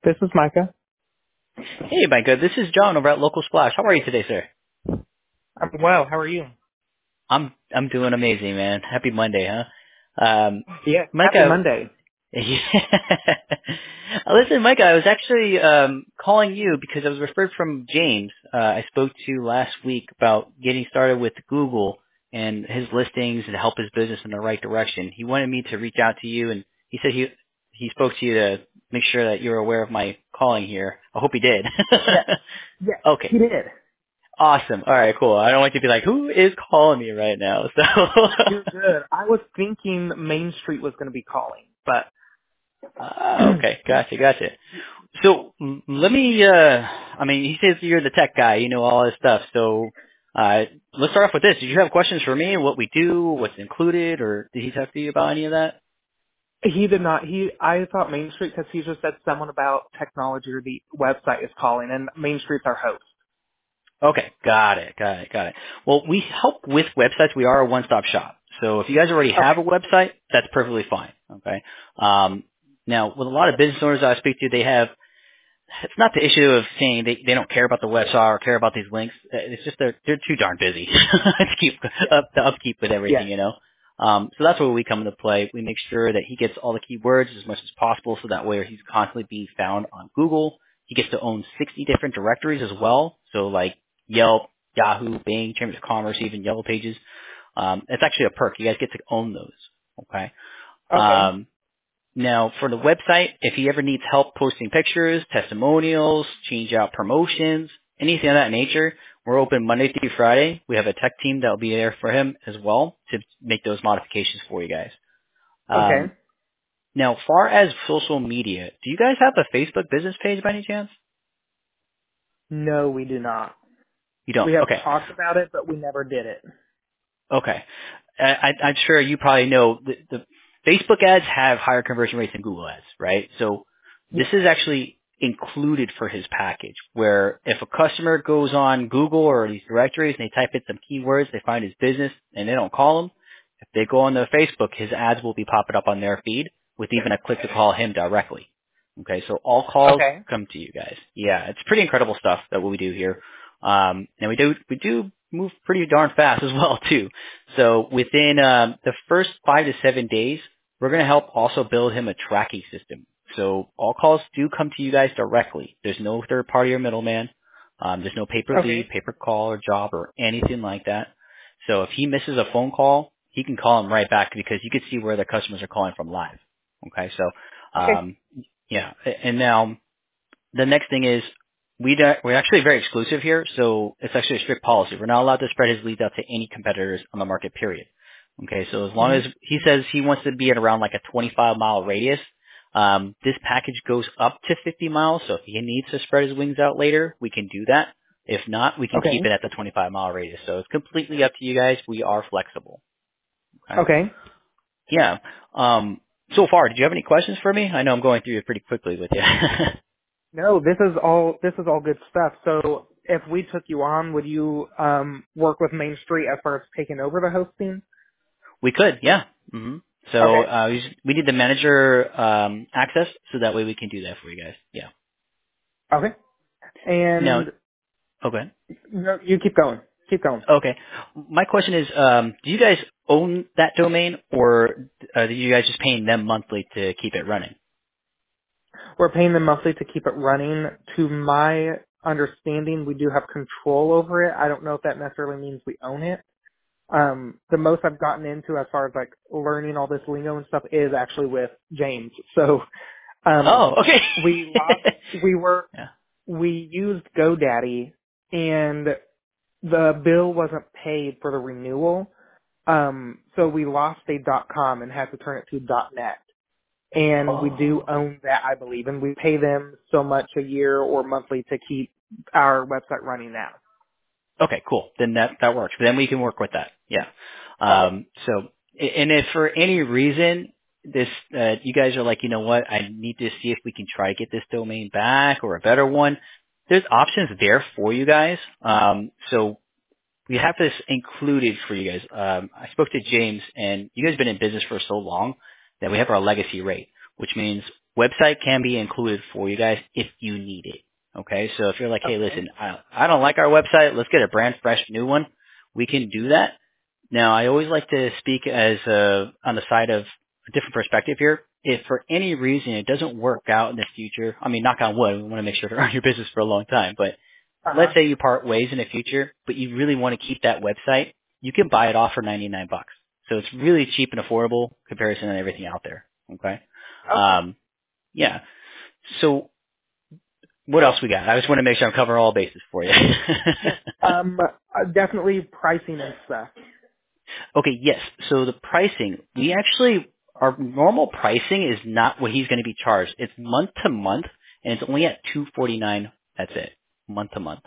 This is Micah. Hey, Micah. This is John over at Local Splash. How are you today, sir? I'm well. How are you? I'm doing amazing, man. Happy Monday, huh? Yes. Happy Micah. Monday. Yeah. Listen, Micah. I was actually calling you because I was referred from James. I spoke to last week about getting started with Google and his listings and help his business in the right direction. He wanted me to reach out to you, and he said he spoke to you to make sure that you're aware of my calling here. I hope he did. Yes. Yes. Okay. He did. Awesome. All right, cool. I don't want you to be like, who is calling me right now? So, You're good. I was thinking Main Street was going to be calling, but okay, gotcha. So let me, I mean, he says you're the tech guy, you know all this stuff. So, let's start off with this. Did you have questions for me? What we do, what's included, or did he talk to you about any of that? he did not. I thought Main Street because he just said someone about technology or the website is calling, and Main Street's our host. Okay, got it. Well, we help with websites. We are a one-stop shop. So if you guys already have a Okay. website, that's perfectly fine. Okay. Now, with a lot of business owners I speak to, they have it's not the issue of saying they don't care about the website or care about these links. It's just they're too darn busy to keep Yes. up the upkeep with everything, Yes. you know. So that's where we come into play. We make sure that he gets all the keywords as much as possible, so that way he's constantly being found on Google. He gets to own 60 different directories as well. So like Yelp, Yahoo, Bing, Chambers of Commerce, even Yellow Pages. It's actually a perk. You guys get to own those. Okay. Okay. Um, Now, for the website, if he ever needs help posting pictures, testimonials, change out promotions, anything of that nature, we're open Monday through Friday. We have a tech team that will be there for him as well to make those modifications for you guys. Okay. Now, far as social media, do you guys have a Facebook business page by any chance? No, we do not. You don't. We have Okay. talked about it, but we never did it. Okay. I'm sure you probably know the Facebook ads have higher conversion rates than Google ads, right? So this Yes. is actually included for his package, where if a customer goes on Google or these directories and they type in some keywords, they find his business and they don't call him, if they go on their Facebook, his ads will be popping up on their feed with even a click to call him directly. Okay, so all calls Okay. come to you guys. Yeah, it's pretty incredible stuff that what we do here. And we do move pretty darn fast as well too. So within the first 5 to 7 days, we're going to help also build him a tracking system. So all calls do come to you guys directly. There's no third party or middleman. There's no pay per lead, Okay. pay per call or job or anything like that. So if he misses a phone call, he can call him right back because you can see where the customers are calling from live. Okay, so Okay. yeah, and now the next thing is we're actually very exclusive here, so it's actually a strict policy. We're not allowed to spread his leads out to any competitors on the market, period. Okay, so as long hmm as he says he wants to be at around like a 25-mile radius, this package goes up to 50 miles, so if he needs to spread his wings out later, we can do that. If not, we can keep Okay. it at the 25-mile radius. So it's completely up to you guys. We are flexible. Okay? Okay. Yeah. So far, did you have any questions for me? I know I'm going through it pretty quickly with you. No, this is all good stuff. So if we took you on, would you work with Main Street as far as taking over the hosting? We could, yeah. So Okay. we need the manager access, so that way we can do that for you guys. Yeah. Okay. Now, And okay, no, you keep going. Keep going. okay. My question is, do you guys own that domain, or are you guys just paying them monthly to keep it running? We're paying them monthly to keep it running. To my understanding, we do have control over it. I don't know if that necessarily means we own it. The most I've gotten into as far as like learning all this lingo and stuff is actually with James. So, Oh, okay. we lost, we were, Yeah. we used GoDaddy and the bill wasn't paid for the renewal. So we lost a .com and had to turn it to .net. And we do Oh. own that, I believe, and we pay them so much a year or monthly to keep our website running now. Okay, cool. Then that works. Then we can work with that. Yeah. Okay. So, and if for any reason this you guys are like, you know what, I need to see if we can try to get this domain back or a better one. There's options there for you guys. So we have this included for you guys. I spoke to James, and you guys have been in business for so long that we have our legacy rate, which means Website can be included for you guys if you need it. Okay, so if you're like, hey, Okay. listen, I don't like our website, let's get a brand fresh new one. We can do that. Now, I always like to speak as on the side of a different perspective here. If for any reason it doesn't work out in the future, I mean, knock on wood, we want to make sure to run your business for a long time, but Uh let's huh. say you part ways in the future, but you really want to keep that website, you can buy it off for $99. So it's really cheap and affordable comparison to everything out there. Okay. Okay. Yeah. So what else we got? I just want to make sure I'm covering all bases for you. Yes. Definitely pricing and stuff. Okay, yes. So the pricing, we actually, our normal pricing is not what he's going to be charged. It's month to month, and it's only at $249. That's it, month to month.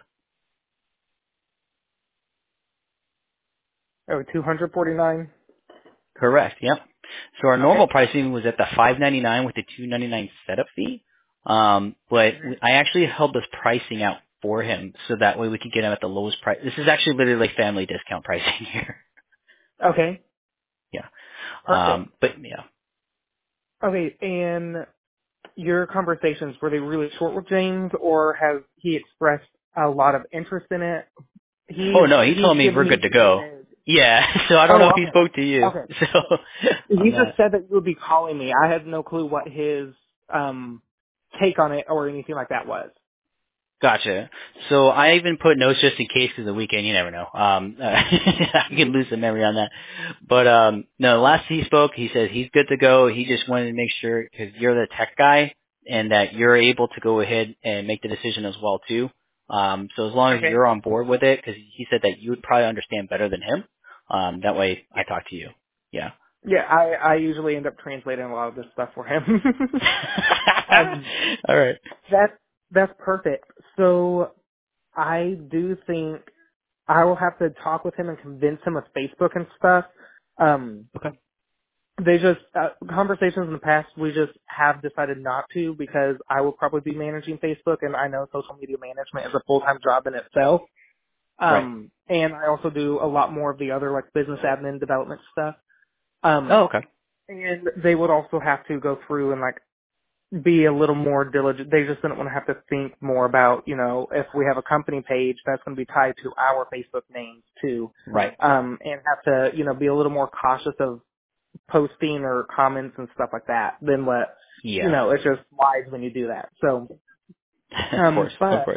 Oh, 249. Correct. Yep. So our Okay. normal pricing was at the $599 with the $299 setup fee. But Mhm. I actually held this pricing out for him so that way we could get him at the lowest price. This is actually literally like family discount pricing here. Okay. Yeah. Perfect. But yeah. Okay, and your conversations, were they really short with James, or has he expressed a lot of interest in it? Oh no, he He's told me we're given good me to pretty go. vague. Yeah. So I don't know Oh, if he okay. spoke to you. Okay. So He on just that. said that you would be calling me. I had no clue what his take on it or anything like that was. Gotcha. So I even put notes just in case because the weekend, you never know. I Hmm. could lose some memory on that. But no, last he spoke, he said he's good to go. He just wanted to make sure because you're the tech guy and that you're able to go ahead and make the decision as well too. So as long as Okay. you're on board with it, because he said that you would probably understand better than him. That way I Yeah. talk to you. Yeah. Yeah, I usually end up translating a lot of this stuff for him. um, All right. that's perfect. So I do think I will have to talk with him and convince him with Facebook and stuff. Okay. They just conversations in the past we just have decided not to because I will probably be managing Facebook and I know social media management is a full time job in itself. Right. And I also do a lot more of the other like business admin development stuff. Oh, okay. And they would also have to go through and like be a little more diligent. They just didn't want to have to think more about, if we have a company page that's going to be tied to our Facebook names too. Right. And have to, be a little more cautious of posting or comments and stuff like that than what, Yeah. it's just wise when you do that. So, Of course. Of but course.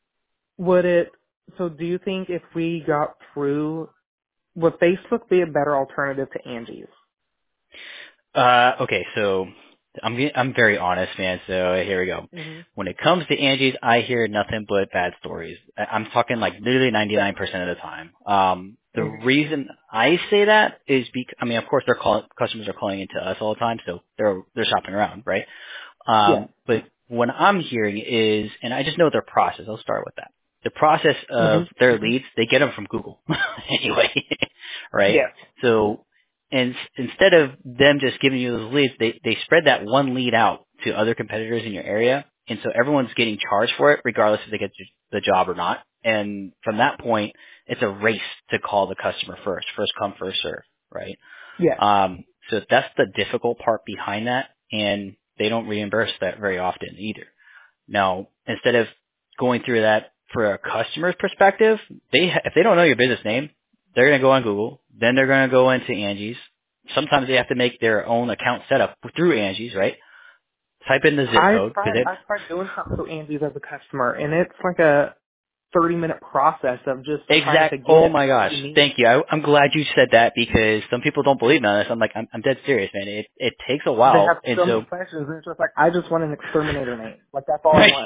so do you think if we got through, would Facebook be a better alternative to Angie's? Okay, so I'm very honest, man. So here we go. Hmm. When it comes to Angie's, I hear nothing but bad stories. I'm talking like literally Yeah. 99% of the time. The Hmm. reason I say that is because, I mean, of course, customers are calling into us all the time, so they're shopping around, right? Yeah. But what I'm hearing is, and I just know their process. I'll start with that. The process Hmm. of their leads, they get them from Google anyway, right? Yes. So, and instead of them just giving you those leads, they spread that one lead out to other competitors in your area, and so everyone's getting charged for it, regardless if they get the job or not. And from that point, it's a race to call the customer first come, first serve, right? Yes. So that's the difficult part behind that, and they don't reimburse that very often either. Now, instead of going through that for a customer's perspective, if they don't know your business name, they're going to go on Google, then they're going to go into Angie's. Sometimes they have to make their own account setup through Angie's, right? Type in the zip I code because tried I tried doing something to Angie's as a customer and it's like a 30-minute process of just trying to Oh get my what gosh, you need. thank you. I'm glad you said that because some people don't believe me on this. I'm like, I'm dead serious, man. It takes a They while, have and so many so questions and it's just like I just want an exterminator name. Like that's all I right. want.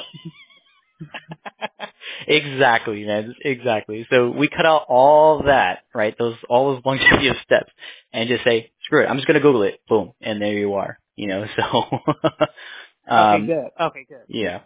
Exactly, man. Exactly. So we cut out all that, right? All those longevity of steps, and just say, screw it. I'm just gonna Google it. Boom, and there you are. So, Okay, um, good. Okay, good. yeah.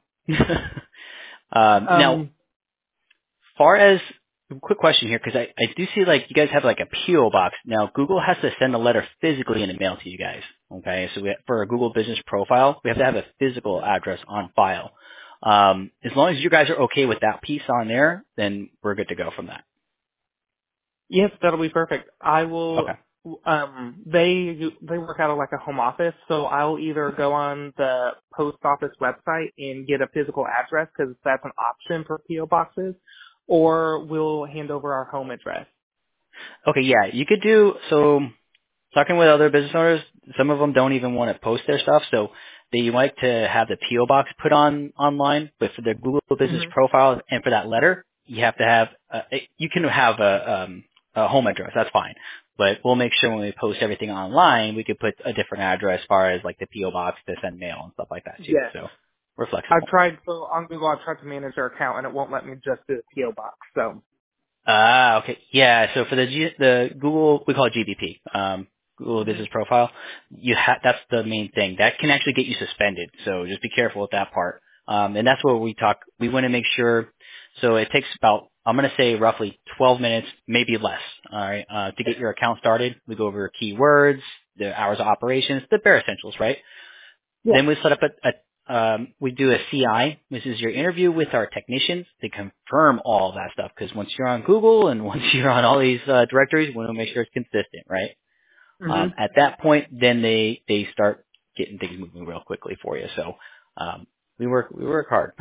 Now, Um far as quick question here, because I do see like you guys have like a PO box. Now, Google has to send a letter physically in the mail to you guys. Okay, so for a Google Business Profile, we have to have a physical address on file. As long as you guys are okay with that piece on there, then we're good to go from that. yes, that'll be perfect. I will Okay. They work out of like a home office, so I'll either go on the post office website and get a physical address because that's an option for PO boxes, or we'll hand over our home address. Okay, yeah, you could do so. Talking with other business owners, some of them don't even want to post their stuff, so they like to have the PO box put on online. But for their Google Business Hmm. profile and for that letter, you have to have. You can have a home address. That's fine. But we'll make sure when we post everything online, we could put a different address as far as like the PO box to send mail and stuff like that too. Yes. So we're I've flexible. tried, so on Google, I've tried to manage their account and it won't let me just do a PO box. So, Ah, okay. Yeah, so for the Google, we call it GBP, Google hmm Business Profile, that's the main thing. That can actually get you suspended, so just be careful with that part. And that's where we want to make sure, so it takes about, I'm going to say roughly 12 minutes, maybe less, alright, to get your account started. We go over keywords, the hours of operations, the bare essentials, right? yeah. Then we set up we do a CI. This is your interview with our technicians to confirm all of that stuff. Because once you're on Google and once you're on all these directories, we want to make sure it's consistent, right? Hmm. At that point, then they start getting things moving real quickly for you. So we work hard.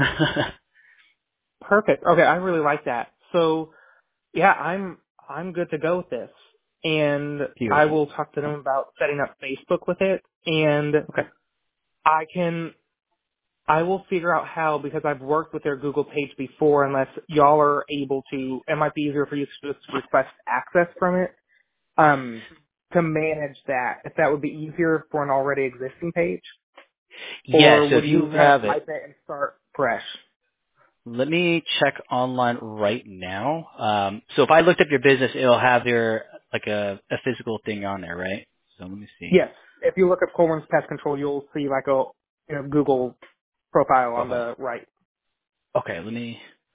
Perfect. Okay, I really like that. So, yeah, I'm good to go with this. And I Beautiful. will talk to them about setting up Facebook with it. And Okay. I can, I will figure out how because I've worked with their Google page before unless y'all are able to, it might be easier for you to just request access from it, um, to manage that. If that would be easier for an already existing page. Yeah. Or So would if you you kind of have it, wipe it and start fresh? let me check online right now. So if I looked up your business, it'll have your like a physical thing on there, right? So let me see. Yes. If you look up Coleman's Pest Control, you'll see like a Google profile on Profile. the right. Okay, let me.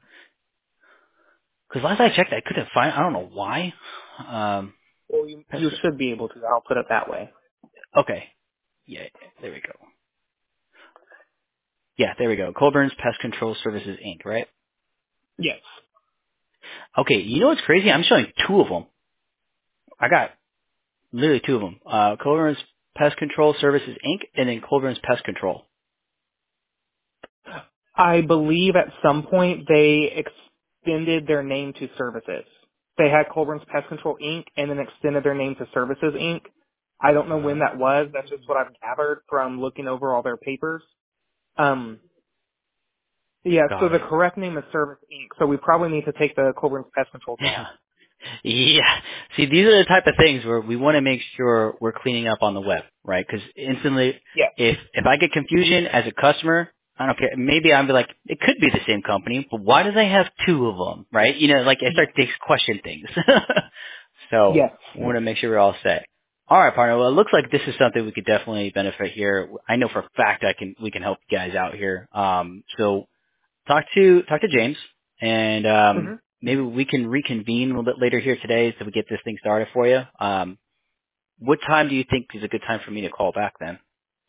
Because last I checked, I couldn't find. I don't know why. Well, you Pest- should be able to. I'll put it that way. okay. Yeah. There we go. Yeah. There we go. Colburn's Pest Control Services Inc. Right. Yes. Okay. You know what's crazy? I'm showing two of them. I got literally two of them. Colburn's Pest Control Services Inc. and then Colburn's Pest Control. I believe at some point they extended their name to Services. They had Colburn's Pest Control Inc. and then extended their name to Services Inc. I don't know when that was. That's just what I've gathered from looking over all their papers. Um, yeah, so Got the it. correct name is Service Inc. So we probably need to take the Colburn's Pest Control down. Yeah. Yeah. See, these are the type of things where we want to make sure we're cleaning up on the web, right? Because instantly, Yeah. if I get confusion as a customer, I don't care. Maybe I'll be like, it could be the same company, but why do they have two of them, right? You know, like I Yes. start to question things. So Yes. we want to make sure we're all set. All right, partner. Well, it looks like this is something we could definitely benefit here. I know for a fact we can help you guys out here. So talk to James, and Hmm. maybe we can reconvene a little bit later here today so we get this thing started for you. What time do you think is a good time for me to call back then?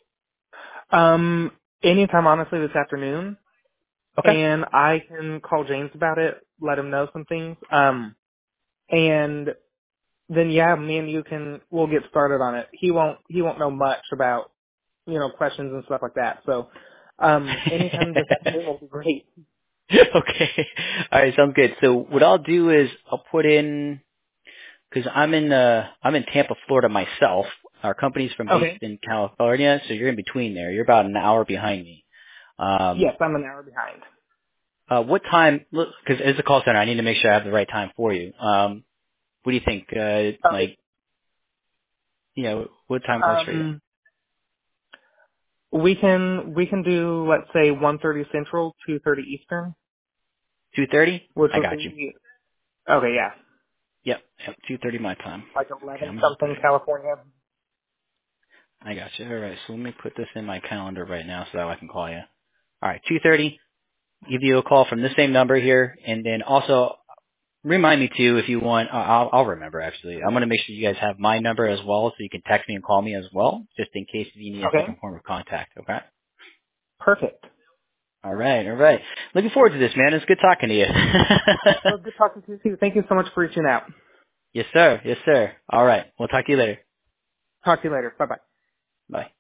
Anytime honestly this afternoon, Okay. and I can call James about it, let him know some things. And then yeah, me and you we'll get started on it. He won't know much about, questions and stuff like that. So, anytime this afternoon will be great. Okay. All right. Sounds good. So what I'll do is I'll put in because I'm in Tampa, Florida myself. Our company's based Okay. in California, so you're in between there. You're about an hour behind me. Yes, I'm an hour behind. What time? Because as a call center, I need to make sure I have the right time for you. What do you think? Okay. What time works for you? We can do, let's say, 1:30 Central, 2:30 Eastern, 2:30? which I would got you. be okay. Yeah, Yep, 2:30 my time. like Okay, 11 I'm gonna put something it. California. I got you. All right, so let me put this in my calendar right now so that I can call you. All right, 2:30. Give you a call from the same number here, and then also remind me too if you want. I'll remember actually. I'm gonna make sure you guys have my number as well, so you can text me and call me as well, just in case you need a Okay. second form of contact. Okay. Perfect. All right, all right. Looking forward to this, man. It's good talking to you. Well, good talking to you too. Thank you so much for reaching out. Yes, sir. Yes, sir. All right. We'll talk to you later. Talk to you later. Bye bye. Bye.